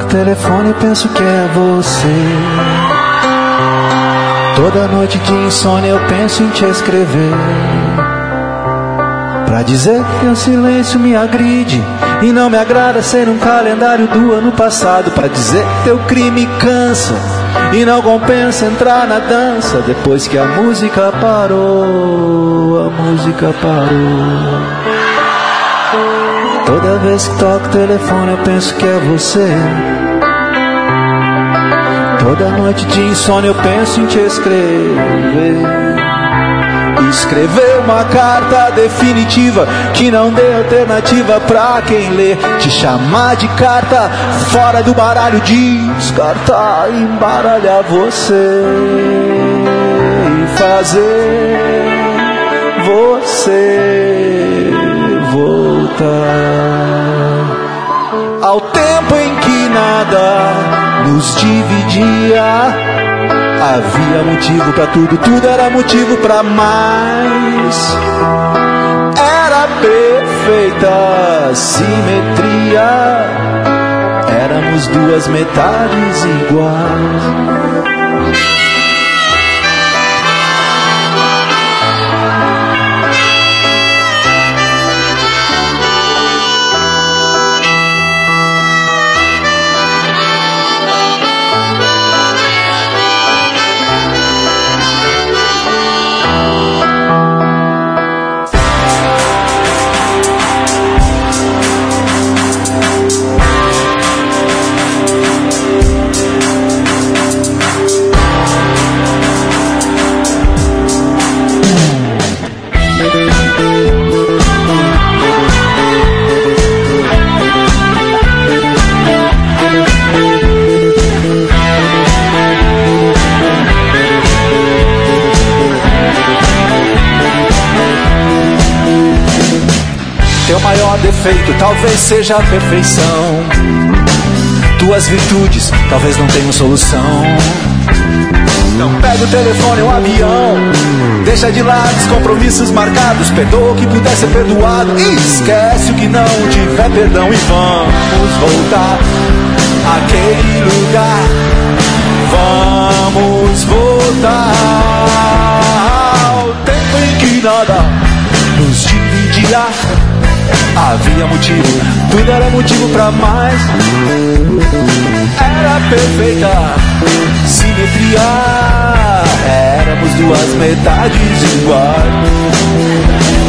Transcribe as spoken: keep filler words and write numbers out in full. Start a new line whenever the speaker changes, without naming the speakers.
telefone eu penso que é você. Toda noite de insônia eu penso em te escrever, pra dizer que o silêncio me agride e não me agrada ser um calendário do ano passado, pra dizer que teu crime cansa e não compensa entrar na dança depois que a música parou, a música parou. Toda vez que toco o telefone eu penso que é você. Toda noite de insônia eu penso em te escrever, escrever uma carta definitiva que não dê alternativa pra quem lê, te chamar de carta fora do baralho, descartar e embaralhar você e fazer você voltar ao tempo em que nada nos dividia. Havia motivo pra tudo, tudo era motivo pra mais. Era perfeita simetria, éramos duas metades iguais. Teu maior defeito talvez seja a perfeição. Tuas virtudes talvez não tenham solução. Então pega o telefone ou o avião, deixa de lado os compromissos marcados, perdoa o que puder ser perdoado e esquece o que não tiver perdão. E vamos voltar àquele lugar, vamos voltar ao tempo em que nada nos dividia. Havia motivo, tudo era motivo pra mais. Era perfeita simetria, éramos duas metades iguais.